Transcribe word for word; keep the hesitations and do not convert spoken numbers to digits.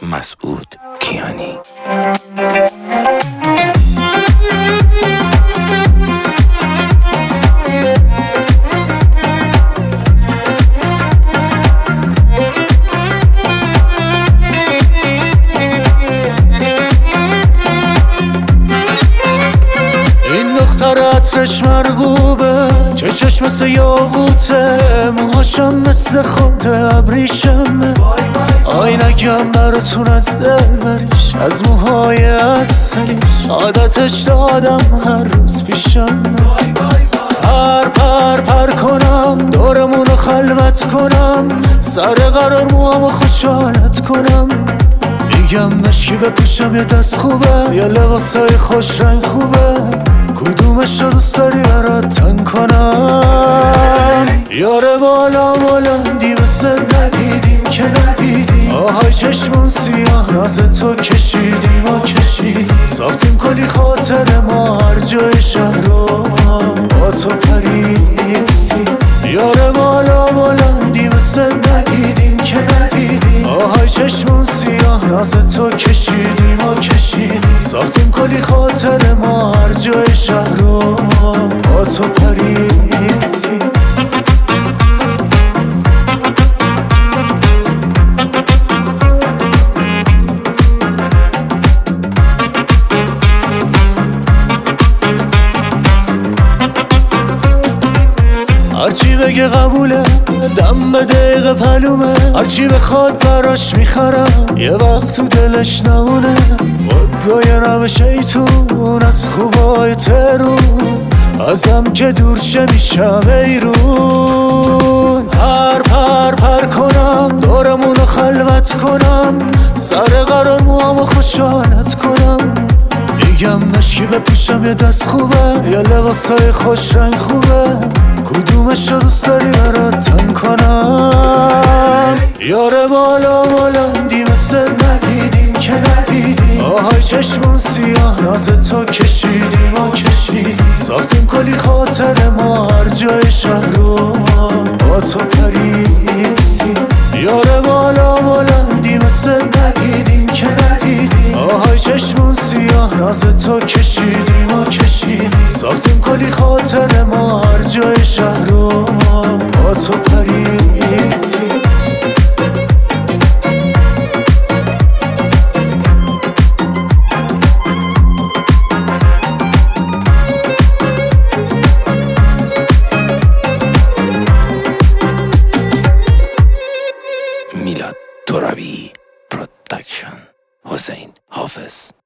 مسعود کیانی. عطرش مرغوبه، چشش مثل یاقوته، موهاشم مثل خود ابریشمه. آینکم براتون از دل بریش، از موهای اصلیش عادتش دادم هر روز پیشم. پر پر پر کنم، دورمونو خلوت کنم، سر قرار موامو خوشحالت کنم. میگم مشکی بپوشم یه دست خوبه، یه لباسای خوش رنگ خوبه، کدومش رو دوست داری برات تن کنم؟ یاره بالا بلندی واسه ندیدیم که ندیدیم، آهای چشمون سیاه ناز تو کشیدیم و کشیدیم، ساختیم کلی خاطر ما هر جای شهر رو با تو پریدیم. یاره بالا بلندی واسه ندیدیم که ندیدیم، آهای چشمون سیاه ناز تو کشیدیم و کشیدیم، ساختیم کلی خاطر ما هر جای شهر رو با تو پریدیم. هرچی بگه قبوله، دم به دقیقه پلومه، هرچی بخواد براش میخرم، یه وقت تو دلش نمونه. مدای نم شیطون از خوبای ترون، ازم که دور شه میشم ایرون. پر پر پر کنم، دورمونو خلوت کنم، سر قرار موامو خوشحالت کنم. میگم مشکی بپوشم یه دست خوبه، یه لباسای خوش رنگ خوبه، کدومش رو دوست داری برات تن کنم؟ یاره بالا بلندی مثل ندیدیم که ندیدیم، آهای چشمون سیاه ناز تو کشیدیم و کشیدیم، ساختیم کلی خاطر ما هر جای شهر رو با تو پریدیم. یاره بالا بلندی مثل ندیدیم که ندیدیم، آهای چشمون سیاه ناز تو کشیدیم و کشیدیم، ساختیم کلی خاطر ما هر جای شهر رو با تو پریدیم. میلاد ترابی پروداکشن. حسین حافظ.